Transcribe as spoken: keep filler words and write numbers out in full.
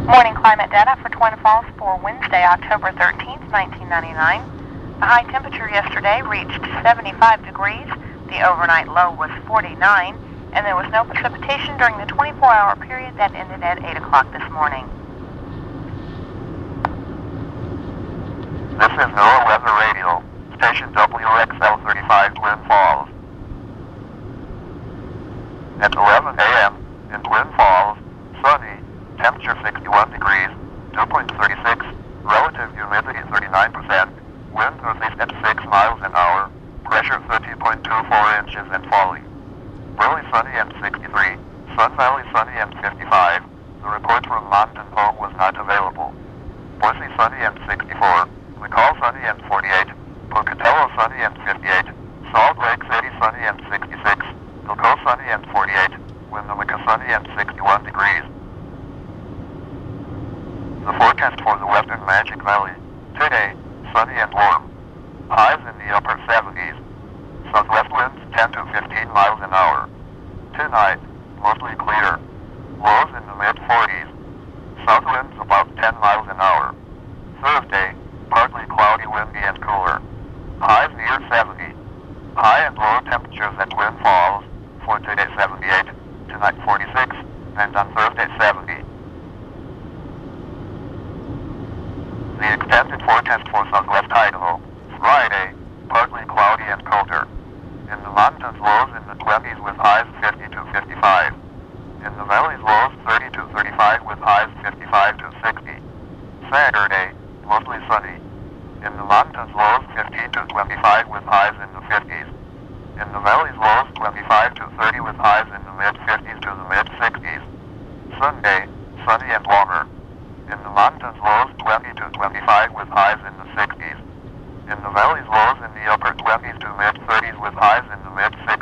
Morning climate data for Twin Falls for Wednesday, October thirteenth, nineteen ninety-nine. The high temperature yesterday reached seventy-five degrees, the overnight low was forty-nine, and there was no precipitation during the twenty-four hour period that ended at eight o'clock this morning. This is NOAA Weather Radio, station W X L thirty-five Twin Falls. At eleven a m in Twin Falls, sunny, temperature sixty-one degrees, dew point thirty-six, relative humidity thirty-nine percent, wind northeast at six miles an hour, pressure thirty point two four inches and falling. Burley sunny and sixty-three, Sun Valley sunny and fifty-five, the report from Mountain Home was not available. Boise sunny and sixty-four, McCall sunny and forty-eight, Pocatello sunny and fifty-eight, Salt Lake City sunny and sixty-six, Gilco sunny and forty-eight, Winnemucca sunny and sixty-one degrees. The forecast for the western Magic Valley. Today, sunny and warm. Highs in the upper seventies. Southwest winds ten to fifteen miles an hour. Tonight, mostly clear. Lows in the mid forties. South winds about ten miles an hour. Thursday, partly cloudy, windy and cooler. Highs near seventy. High and low temperatures at Twin Falls. For today seventy-eight, tonight forty-six, and on Thursday seventy. The extended forecast for southwest Idaho. Friday, partly cloudy and colder. In the mountains, lows in the twenties with highs fifty to fifty-five. In the valleys, lows thirty to thirty-five with highs fifty-five to sixty. Saturday, mostly sunny. In the mountains, lows fifteen to twenty-five with highs in the fifties. In the valleys, lows twenty-five to thirty with highs in the mid fifties to the mid sixties. Sunday, sunny and warmer. In the mountains, lows twenty to twenty-five with highs in the sixties. In the valleys, lows in the upper twenties to mid thirties with highs in the mid sixties.